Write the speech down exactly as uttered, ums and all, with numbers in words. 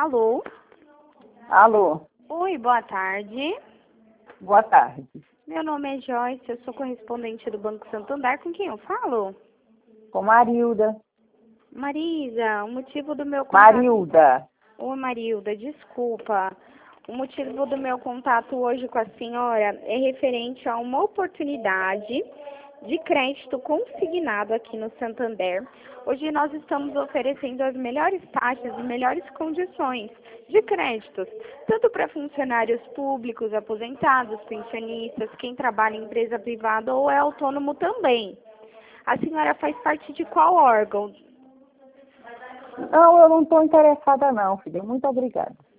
Alô? Alô, Oi, boa tarde. boa tarde. Meu nome é Joyce, eu sou correspondente do Banco Santander. Com quem eu falo? Com Marilda. Marisa, o motivo do meu contato... Marilda. Oi, Marilda, desculpa. O motivo do meu contato hoje com a senhora é referente a uma oportunidade de crédito consignado aqui no Santander. Hoje nós estamos oferecendo as melhores taxas e melhores condições de créditos, tanto para funcionários públicos, aposentados, pensionistas, quem trabalha em empresa privada ou é autônomo também. A senhora faz parte de qual órgão? Não, eu não estou interessada não, filha. Muito obrigada.